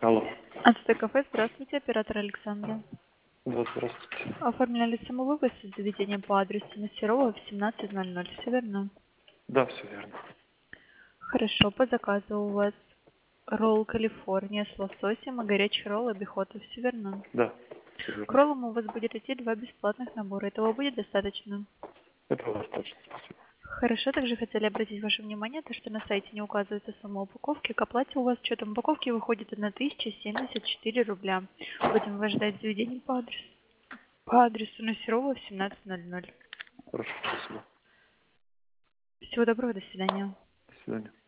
Алло. Ацтек кафе, здравствуйте, оператор Александра. Да, здравствуйте. Оформляли самовывоз из заведения по адресу Насирова в 17:00, все верно? Да, все верно. Хорошо, по заказу у вас ролл Калифорния с лососем и горячий ролл обихота, все верно? Да, все К верно. роллам у вас будет идти 2 бесплатных набора, этого будет достаточно? Этого достаточно, спасибо. Хорошо, также хотели обратить ваше внимание, то, что на сайте не указывается сумма упаковки. К оплате у вас с учетом упаковки выходит 1074 рубля. Будем вас ждать в заведении по адресу Насирова в 17:00. Хорошо, спасибо. Всего доброго, до свидания. До свидания.